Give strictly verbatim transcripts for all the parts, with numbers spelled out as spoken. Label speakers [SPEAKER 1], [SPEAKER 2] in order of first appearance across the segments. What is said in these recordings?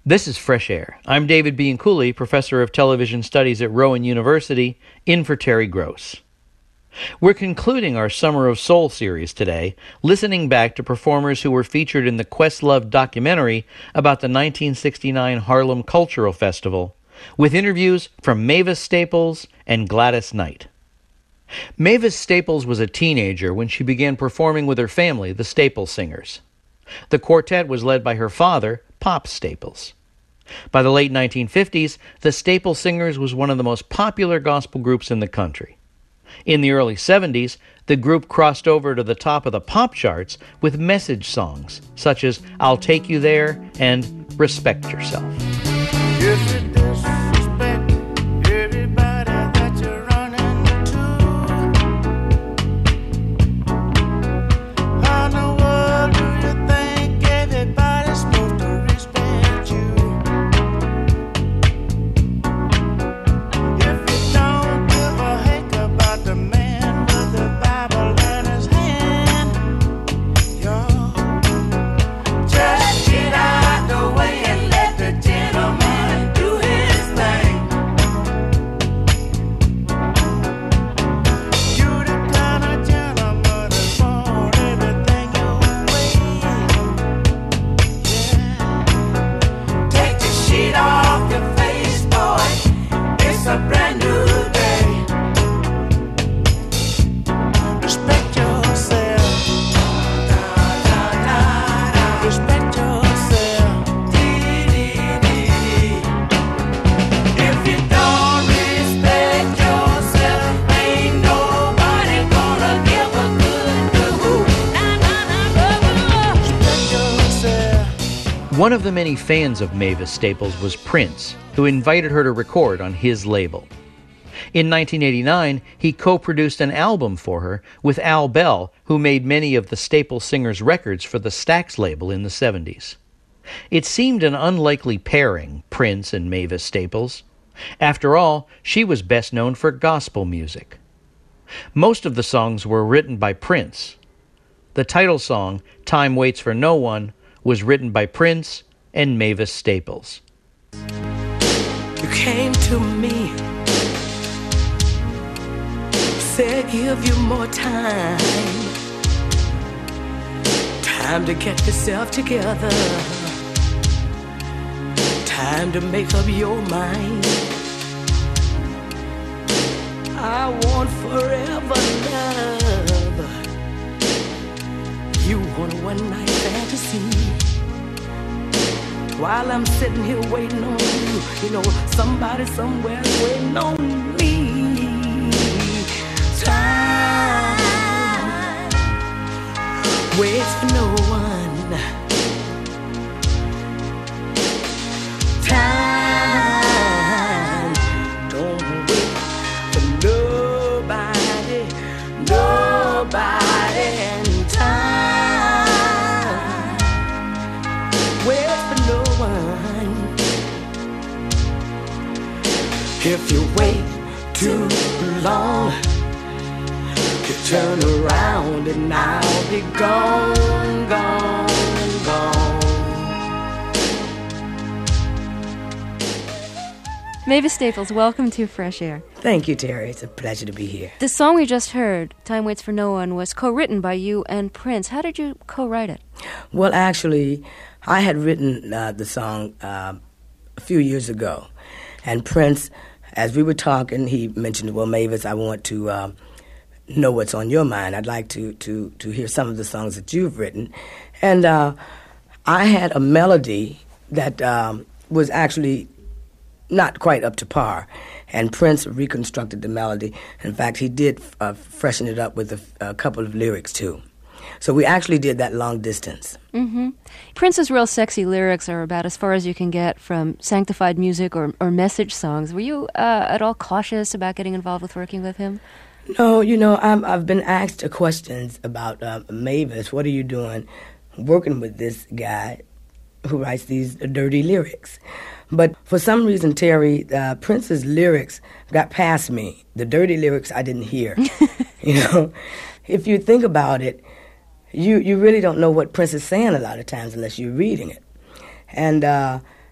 [SPEAKER 1] This is Fresh Air. I'm David Bianculli, Professor of Television Studies at Rowan University, in for Terry Gross. We're concluding our Summer of Soul series today, listening back to performers who were featured in the Questlove documentary about the nineteen sixty-nine Harlem Cultural Festival, with interviews from Mavis Staples and Gladys Knight. Mavis Staples was a teenager when she began performing with her family, the Staples Singers. The quartet was led by her father, Pop Staples. By the late nineteen fifties, the Staples Singers was one of the most popular gospel groups in the country. In the early seventies, the group crossed over to the top of the pop charts with message songs, such as I'll Take You There and Respect Yourself.
[SPEAKER 2] Yes, it disrespect everybody that you're running to. How in the world do you think everybody's supposed to respect you? If you don't give a heck about the man with the Bible in his hand, y'all just get out the way and let the gentleman do his thing. You the kind of gentleman that want everything your way. Yeah. Take the sheet off your face, boy. It's a brand new day. Respect yourself. Respect yourself. If you don't respect yourself, ain't nobody gonna give a good do. Respect yourself.
[SPEAKER 1] One of the many fans of Mavis Staples was Prince, who invited her to record on his label. In nineteen eighty-nine, he co-produced an album for her with Al Bell, who made many of the Staples Singers records for the Stax label in the seventies. It seemed an unlikely pairing, Prince and Mavis Staples. After all, she was best known for gospel music. Most of the songs were written by Prince. The title song, Time Waits for No One, was written by Prince and Mavis Staples.
[SPEAKER 3] You came to me, said give you more time, time to get yourself together, time to make up your mind. I want forever love, you want a one-night fantasy. While I'm sitting here waiting on you, you know, somebody somewhere is waiting on me. Time waits for no one. Time don't wait for nobody, nobody. And time waits for no one. If you wait too long, you turn around and I'll be gone, gone, gone.
[SPEAKER 4] Mavis Staples, welcome to Fresh Air.
[SPEAKER 3] Thank you, Terry. It's a pleasure to be here.
[SPEAKER 4] The song we just heard, Time Waits for No One, was co-written by you and Prince. How did you co-write it?
[SPEAKER 3] Well, actually, I had written uh, the song uh, a few years ago. And Prince, as we were talking, he mentioned, well, Mavis, I want to uh, know what's on your mind. I'd like to, to, to hear some of the songs that you've written. And uh, I had a melody that um, was actually not quite up to par. And Prince reconstructed the melody. In fact, he did uh, freshen it up with a, a couple of lyrics, too. So we actually did that long distance.
[SPEAKER 4] Mm-hmm. Prince's real sexy lyrics are about as far as you can get from sanctified music or, or message songs. Were you uh, at all cautious about getting involved with working with him?
[SPEAKER 3] No, you know, I'm, I've been asked questions about uh, Mavis. What are you doing working with this guy who writes these dirty lyrics? But for some reason, Terry, uh, Prince's lyrics got past me. The dirty lyrics I didn't hear. You know, if you think about it, you, you really don't know what Prince is saying a lot of times unless you're reading it. And uh,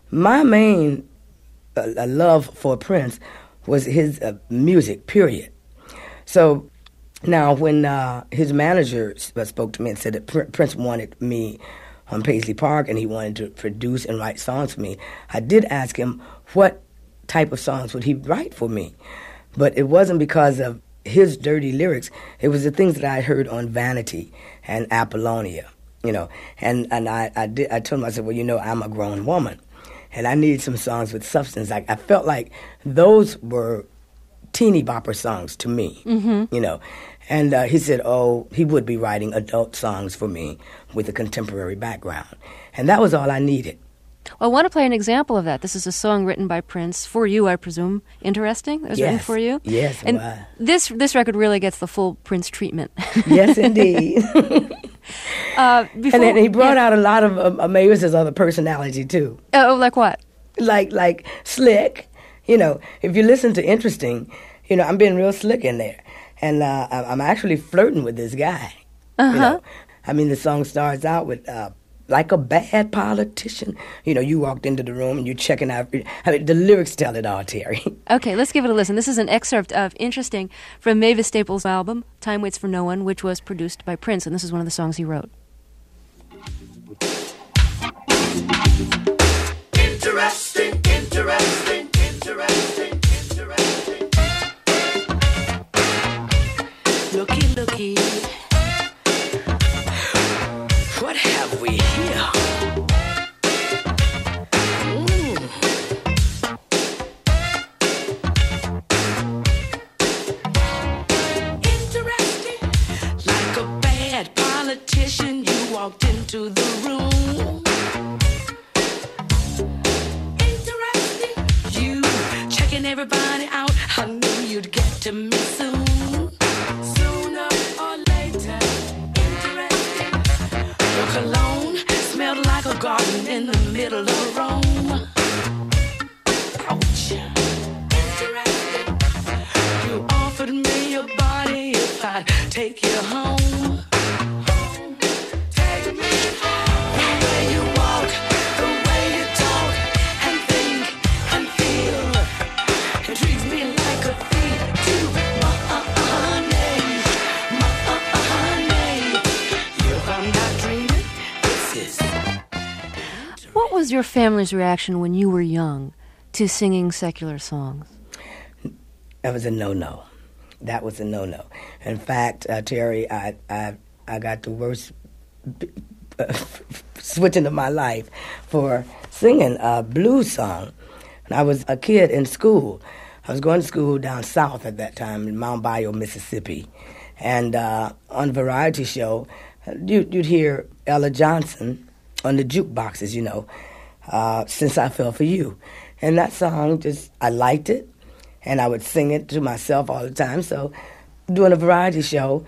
[SPEAKER 3] my main uh, uh, love for Prince was his uh, music, period. So now when uh, his manager s- spoke to me and said that Pr- Prince wanted me on Paisley Park and he wanted to produce and write songs for me, I did ask him what type of songs would he write for me. But it wasn't because of his dirty lyrics. It was the things that I heard on Vanity and Apollonia, you know. And and I, I, did, I told him, I said, well, you know, I'm a grown woman, and I need some songs with substance. Like I felt like those were teeny bopper songs to me, mm-hmm. you know. And uh, he said, oh, he would be writing adult songs for me with a contemporary background. And that was all I needed.
[SPEAKER 4] Well, I want to play an example of that. This is a song written by Prince for you, I presume. Interesting? It was
[SPEAKER 3] Yes.
[SPEAKER 4] written for you?
[SPEAKER 3] Yes,
[SPEAKER 4] And
[SPEAKER 3] wow.
[SPEAKER 4] this this record really gets the full Prince treatment.
[SPEAKER 3] Yes, indeed.
[SPEAKER 4] uh, before,
[SPEAKER 3] And then he brought
[SPEAKER 4] yeah.
[SPEAKER 3] out a lot of um, uh, Mavis's other personality, too.
[SPEAKER 4] Oh, like what?
[SPEAKER 3] Like, like slick. You know, if you listen to Interesting, you know, I'm being real slick in there. And uh, I- I'm actually flirting with this guy.
[SPEAKER 4] Uh-huh.
[SPEAKER 3] You know? I mean, the song starts out with, uh, like a bad politician. You know, you walked into the room and you're checking out. I mean, the lyrics tell it all, Terry.
[SPEAKER 4] Okay, let's give it a listen. This is an excerpt of Interesting from Mavis Staples' album, Time Waits for No One, which was produced by Prince, and this is one of the songs he wrote.
[SPEAKER 2] Interesting, interesting, interesting, interesting.
[SPEAKER 3] Looky, looky. What have we here? Mm.
[SPEAKER 2] Interesting.
[SPEAKER 5] Like a bad politician, you walked into the room.
[SPEAKER 2] Interesting.
[SPEAKER 5] You checking everybody out. I knew you'd get to me soon.
[SPEAKER 2] Sooner or later. Interesting.
[SPEAKER 5] Your cologne smelled like a garden in the middle of Rome. Ouch.
[SPEAKER 2] Interesting.
[SPEAKER 5] You offered me your body if I'd take you home.
[SPEAKER 2] Take me home.
[SPEAKER 5] The way you walk, the way you talk and think and feel intrigues me like a thief to money, money. If I'm not dreaming, this is.
[SPEAKER 4] What was your family's reaction when you were young to singing secular songs?
[SPEAKER 3] That was a no-no. That was a no-no. In fact, uh, Terry, I, I I got the worst b- uh, switching of my life for singing a blues song. And I was a kid in school. I was going to school down south at that time in Mount Bayou, Mississippi. And uh, on a variety show, you'd, you'd hear Ella Johnson on the jukeboxes, you know, uh, Since I Fell for You. And that song, just, I liked it. And I would sing it to myself all the time. So doing a variety show,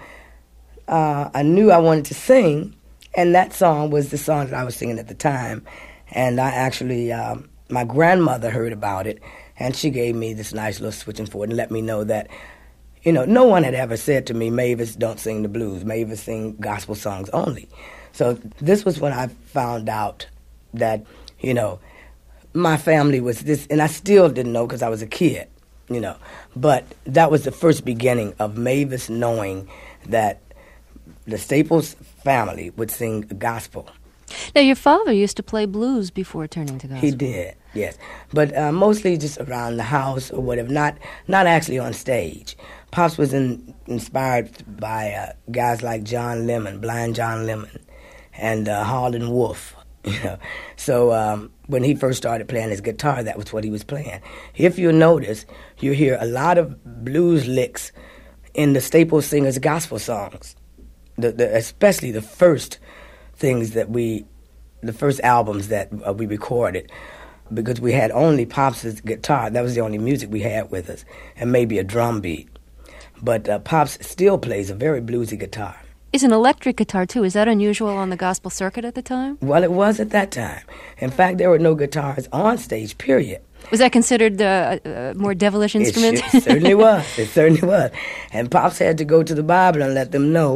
[SPEAKER 3] uh, I knew I wanted to sing, and that song was the song that I was singing at the time. And I actually, um, my grandmother heard about it, and she gave me this nice little switching forward and let me know that, you know, no one had ever said to me, Mavis, don't sing the blues. Mavis, sing gospel songs only. So this was when I found out that, you know, my family was this, and I still didn't know because I was a kid. You know, but that was the first beginning of Mavis knowing that the Staples family would sing gospel.
[SPEAKER 4] Now, your father used to play blues before turning to gospel.
[SPEAKER 3] He did, yes, but uh, mostly just around the house or whatever. Not not actually on stage. Pops was in, inspired by uh, guys like John Lemon, Blind John Lemon, and uh, Harlan Wolf. You know, so um, when he first started playing his guitar, that was what he was playing. If you notice, you hear a lot of blues licks in the Staples Singers gospel songs, the, the, especially the first things that we, the first albums that uh, we recorded, because we had only Pops' guitar. That was the only music we had with us, and maybe a drum beat. But uh, Pops still plays a very bluesy guitar.
[SPEAKER 4] It's an electric guitar, too. Is that unusual on the gospel circuit at the time?
[SPEAKER 3] Well, it was at that time. In fact, there were no guitars on stage, period.
[SPEAKER 4] Was that considered uh, a more devilish instrument?
[SPEAKER 3] It, sh- it certainly was. It certainly was. And Pops had to go to the Bible and let them know,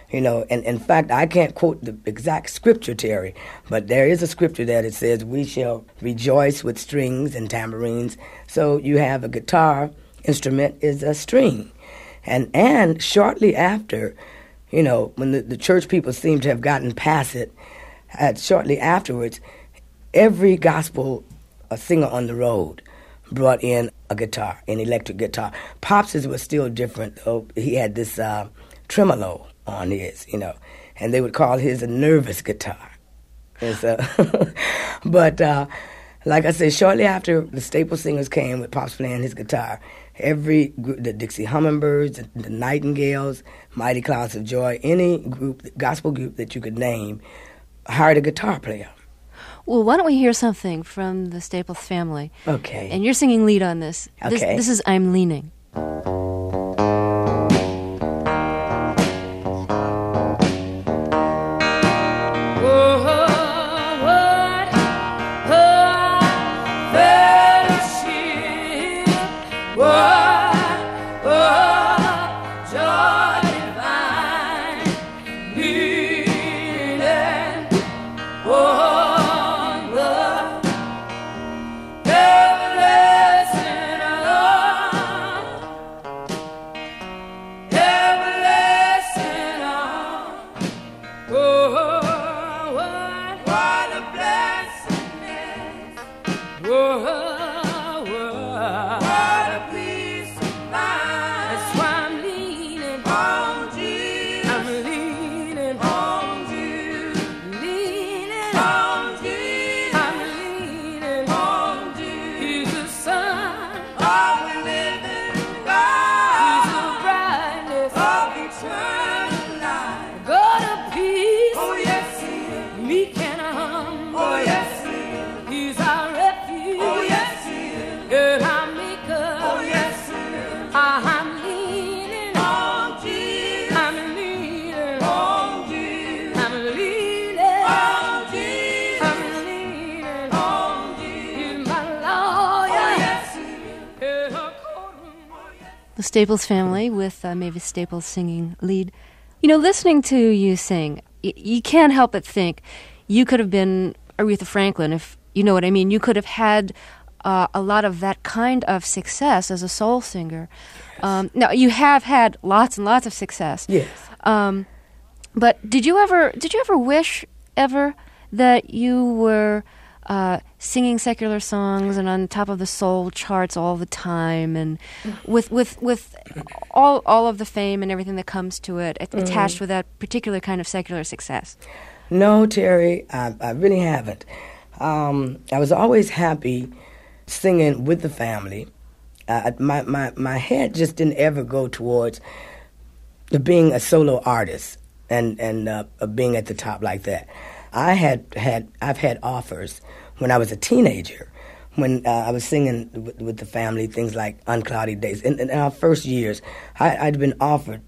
[SPEAKER 3] You know, and in fact, I can't quote the exact scripture, Terry, but there is a scripture that it says, we shall rejoice with strings and tambourines. So you have a guitar instrument is a string. And and shortly after, you know, when the, the church people seem to have gotten past it, uh, shortly afterwards, every gospel uh, singer on the road brought in a guitar, an electric guitar. Pops's was still different, though. He had this uh, tremolo on his, you know, and they would call his a nervous guitar. And so, but uh, like I said, shortly after the staple singers came with Pops playing his guitar, every group, the Dixie Hummingbirds, the, the Nightingales, Mighty Clouds of Joy, any group, gospel group that you could name, hired a guitar player.
[SPEAKER 4] Well, why don't we hear something from the Staples family?
[SPEAKER 3] Okay.
[SPEAKER 4] And you're singing lead on this. This,
[SPEAKER 3] Okay.
[SPEAKER 4] this is I'm Leaning. The Staples family with uh, Mavis Staples singing lead. You know, listening to you sing, y- you can't help but think you could have been Aretha Franklin, if you know what I mean. You could have had uh, a lot of that kind of success as a soul singer. Yes. Um, now, you have had lots and lots of success.
[SPEAKER 3] Yes.
[SPEAKER 4] Um, but did you ever did you ever wish ever that you were uh, singing secular songs and on top of the soul charts all the time, and with with with all all of the fame and everything that comes to it mm-hmm. attached with that particular kind of secular success?
[SPEAKER 3] No, Terry, I, I really haven't. Um, I was always happy singing with the family. Uh, my, my, my head just didn't ever go towards the being a solo artist and, and uh, being at the top like that. I had, had I've had offers when I was a teenager, when uh, I was singing with, with the family, things like Uncloudy Days. In, in our first years, I, I'd been offered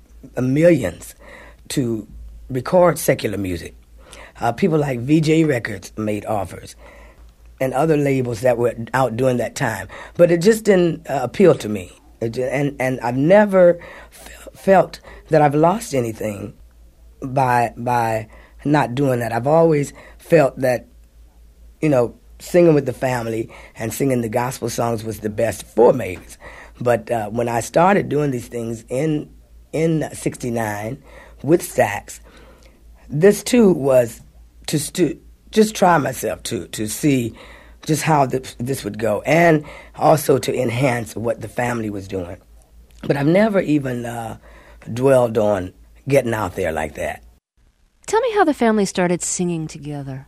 [SPEAKER 3] millions to record secular music. Uh, people like V J Records made offers, and other labels that were out during that time. But it just didn't uh, appeal to me. It just, and, and I've never f- felt that I've lost anything by by not doing that. I've always felt that, you know, singing with the family and singing the gospel songs was the best for Mavis. But uh, when I started doing these things in in sixty-nine with Stax, this too was to, to just try myself to to see just how this, this would go, and also to enhance what the family was doing. But I've never even uh, dwelled on getting out there like that.
[SPEAKER 4] Tell me how the family started singing together.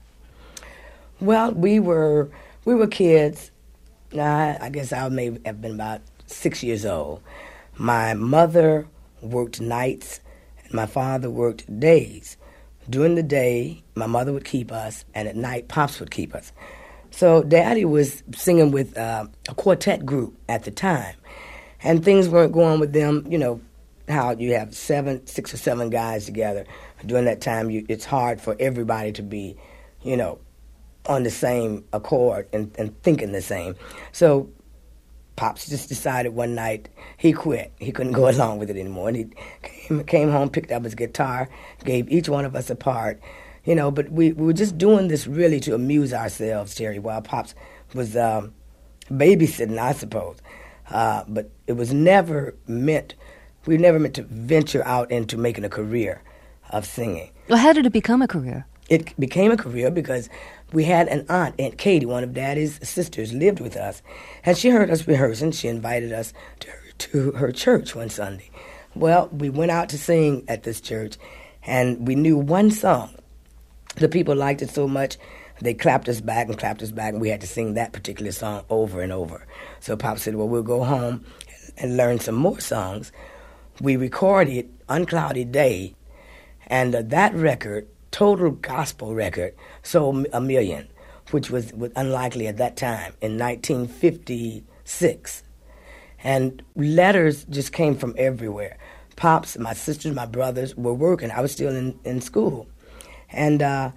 [SPEAKER 3] Well, we were we were kids. I, I guess I may have been about six years old. My mother worked nights, and my father worked days. During the day, my mother would keep us, and at night, Pops would keep us. So Daddy was singing with uh, a quartet group at the time, and things weren't going with them. You know how you have seven, six or seven guys together. During that time, you, it's hard for everybody to be, you know, on the same accord and, and thinking the same. So Pops just decided one night he quit. He couldn't go along with it anymore. And he came, came home, picked up his guitar, gave each one of us a part. You know, but we, we were just doing this really to amuse ourselves, Terry, while Pops was um, babysitting, I suppose. Uh, but it was never meant, we never meant to venture out into making a career of singing.
[SPEAKER 4] Well, how did it become a career?
[SPEAKER 3] It became a career because we had an aunt, Aunt Katie, one of Daddy's sisters, lived with us. And she heard us rehearsing. She invited us to her, to her church one Sunday. Well, we went out to sing at this church, and we knew one song. The people liked it so much, they clapped us back and clapped us back, and we had to sing that particular song over and over. So Pop said, well, we'll go home and learn some more songs. We recorded Unclouded Day, and uh, that record, total gospel record, sold a million, which was, was unlikely at that time, in nineteen fifty-six. And letters just came from everywhere. Pops, my sisters, my brothers were working. I was still in, in school. And uh,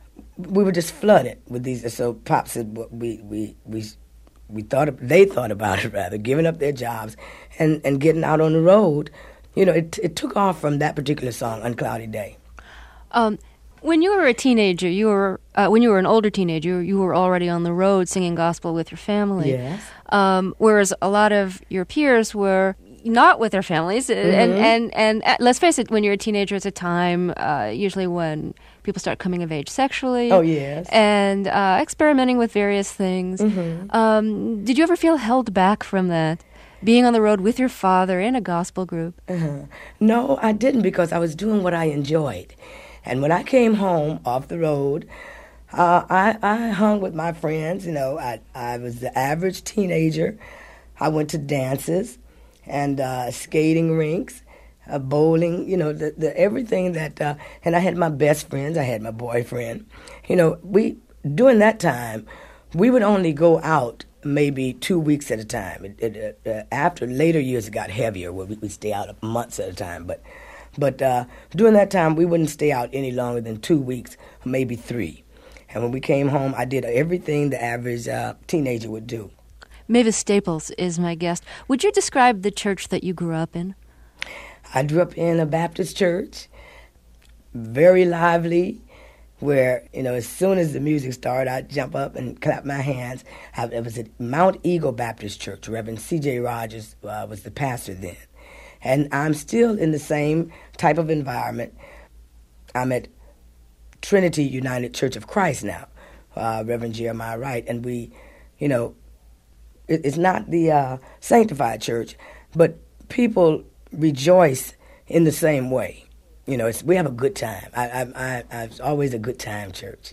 [SPEAKER 3] we were just flooded with these. So Pop said, well, we, we, we, we thought, of, they thought about it rather, giving up their jobs and, and getting out on the road. You know, it, it took off from that particular song, Unclouded Day.
[SPEAKER 4] Um, when you were a teenager, you were uh, when you were an older teenager, you were already on the road singing gospel with your family.
[SPEAKER 3] Yes.
[SPEAKER 4] Um, whereas a lot of your peers were not with their families,
[SPEAKER 3] Mm-hmm.
[SPEAKER 4] and, and and uh, let's face it, when you're a teenager, it's a time uh, usually when people start coming of age sexually.
[SPEAKER 3] Oh, yes.
[SPEAKER 4] And uh, experimenting with various things.
[SPEAKER 3] Mm-hmm.
[SPEAKER 4] Um, did you ever feel held back from that? Being on the road with your father in a gospel group?
[SPEAKER 3] Uh-huh. No, I didn't, because I was doing what I enjoyed. And when I came home off the road, uh, I, I hung with my friends. You know, I, I was the average teenager. I went to dances and uh, skating rinks, uh, bowling, you know, the, the everything that, uh, and I had my best friends. I had my boyfriend. You know, we, during that time, we would only go out maybe two weeks at a time. It, it, uh, after later years, it got heavier, where we would stay out months at a time. But But uh, during that time, we wouldn't stay out any longer than two weeks, maybe three. And when we came home, I did everything the average uh, teenager would do.
[SPEAKER 4] Mavis Staples is my guest. Would you describe the church that you grew up in?
[SPEAKER 3] I grew up in a Baptist church, very lively, where, you know, as soon as the music started, I'd jump up and clap my hands. I, it was at Mount Eagle Baptist Church. Reverend C J Rogers uh, was the pastor then. And I'm still in the same type of environment. I'm at Trinity United Church of Christ now, uh, Reverend Jeremiah Wright. And we, you know, it, it's not the uh, sanctified church, but people rejoice in the same way. You know, it's, we have a good time. I, I, I, I, it's always a good time church.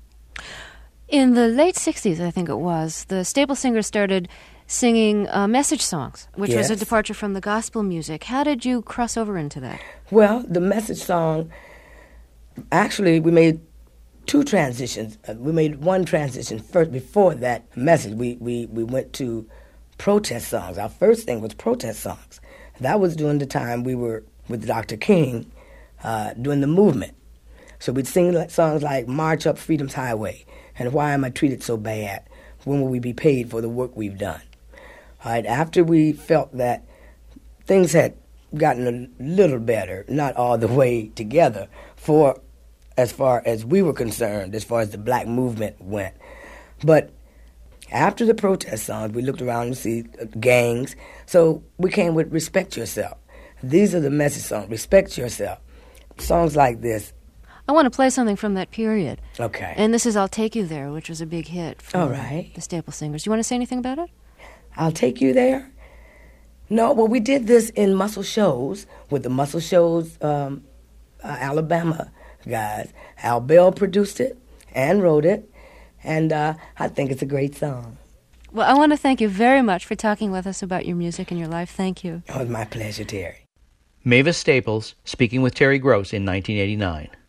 [SPEAKER 4] In the late sixties, I think it was, the Staples Singers started singing uh, message songs, which was a
[SPEAKER 3] Yes.
[SPEAKER 4] departure from the gospel music. How did you cross over into that?
[SPEAKER 3] Well, the message song, actually, we made two transitions. Uh, we made one transition first. Before that message, we, we, we went to protest songs. Our first thing was protest songs. That was during the time we were with Doctor King uh, doing the movement. So we'd sing like songs like March Up Freedom's Highway and Why Am I Treated So Bad? When will we be paid for the work we've done? All right, after we felt that things had gotten a little better, not all the way together, for as far as we were concerned, as far as the black movement went. But after the protest songs, we looked around to see gangs, so we came with Respect Yourself. These are the message songs, Respect Yourself. Songs like this.
[SPEAKER 4] I want to play something from that period.
[SPEAKER 3] Okay.
[SPEAKER 4] And this is I'll Take You There, which was a big hit for
[SPEAKER 3] All right.
[SPEAKER 4] the Staples Singers. Do you want to say anything about it?
[SPEAKER 3] I'll Take You There? No, well, we did this in Muscle Shoals with the Muscle Shoals um, uh, Alabama guys. Al Bell produced it and wrote it, and uh, I think it's a great song.
[SPEAKER 4] Well, I want to thank you very much for talking with us about your music and your life. Thank you.
[SPEAKER 3] It was my pleasure, Terry.
[SPEAKER 1] Mavis Staples speaking with Terry Gross in nineteen eighty-nine.